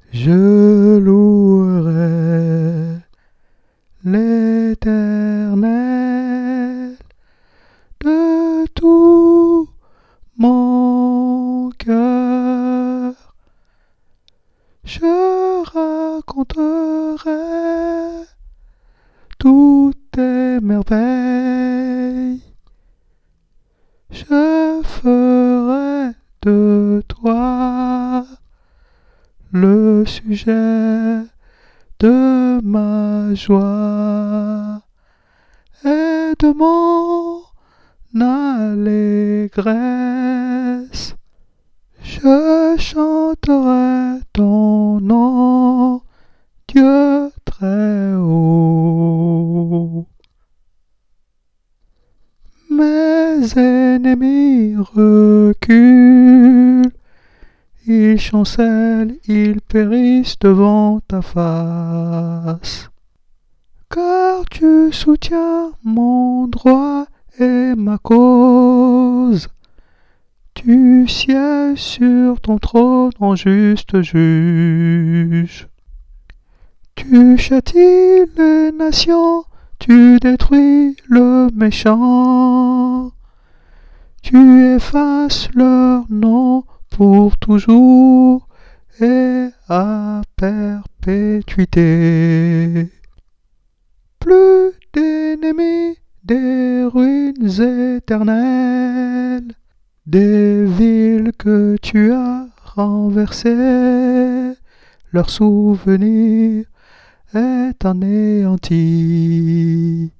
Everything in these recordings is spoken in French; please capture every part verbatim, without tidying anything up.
Je louerai l'Éternel de tout mon cœur. Je raconterai toutes tes merveilles. Je ferai de toi le sujet de ma joie et de mon allégresse. Je chanterai ton nom, Dieu très haut. Mes ennemis reculent, ils chancellent, ils périssent devant ta face. Car tu soutiens mon droit et ma cause. Tu sièges sur ton trône en juste juge. Tu châties les nations, tu détruis le méchant. Tu effaces leur nom pour toujours et à perpétuité. Plus d'ennemis, des ruines éternelles, des villes que tu as renversées, leur souvenir est anéanti.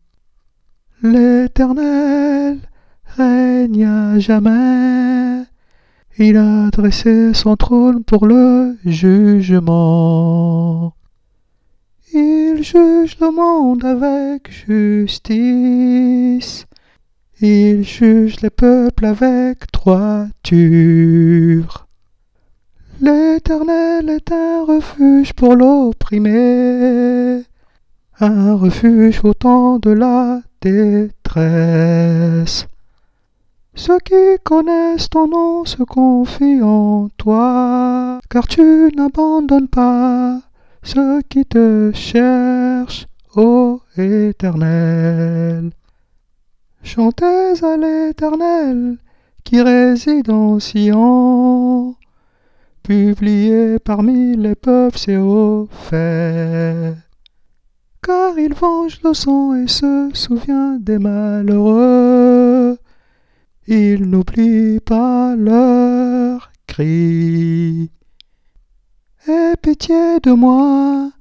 L'Éternel règne à jamais, il a dressé son trône pour le jugement. Il juge le monde avec justice, il juge les peuples avec droiture. L'Éternel est un refuge pour l'opprimé, un refuge au temps de la détresse. Ceux qui connaissent ton nom se confient en toi, car tu n'abandonnes pas ceux qui te cherchent, ô Éternel. Chantez à l'Éternel qui réside en Sion. Publiez parmi les peuples ses hauts faits. Car il venge le sang et se souvient des malheureux. Il n'oublie pas leurs cris. Aie pitié de moi,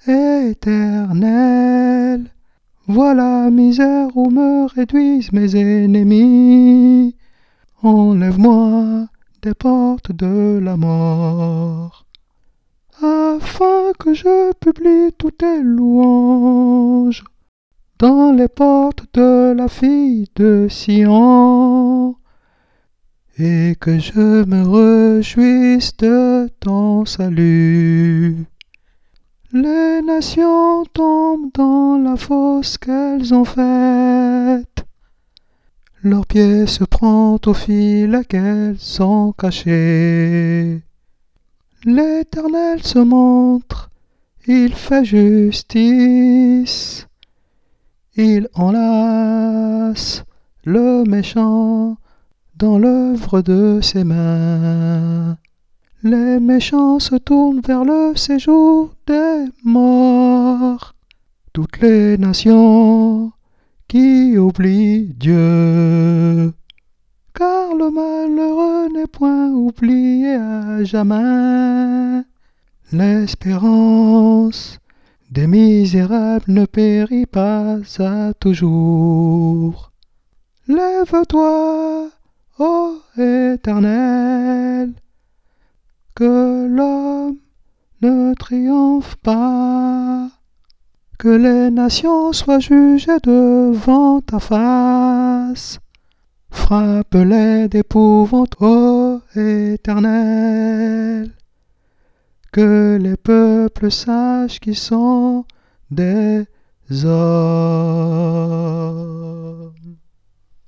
Éternel. Vois la misère où me réduisent mes ennemis. Enlève-moi des portes de la mort, afin que je publie toutes tes louanges dans les portes de la fille de Sion, et que je me réjouisse de ton salut. Les nations tombent dans la fosse qu'elles ont faite. Leurs pieds se prennent au filet qu'elles ont caché. L'Éternel se montre, il fait justice. Il enlace le méchant dans l'œuvre de ses mains. Les méchants se tournent vers le séjour des morts. Toutes les nations qui oublient Dieu. Car le malheureux n'est point oublié à jamais. L'espérance des misérables ne périt pas à toujours. Lève-toi, ô Éternel, que l'homme ne triomphe pas, que les nations soient jugées devant ta face. Frappe-les d'épouvante, ô Éternel, que les peuples sachent qu'ils sont des hommes.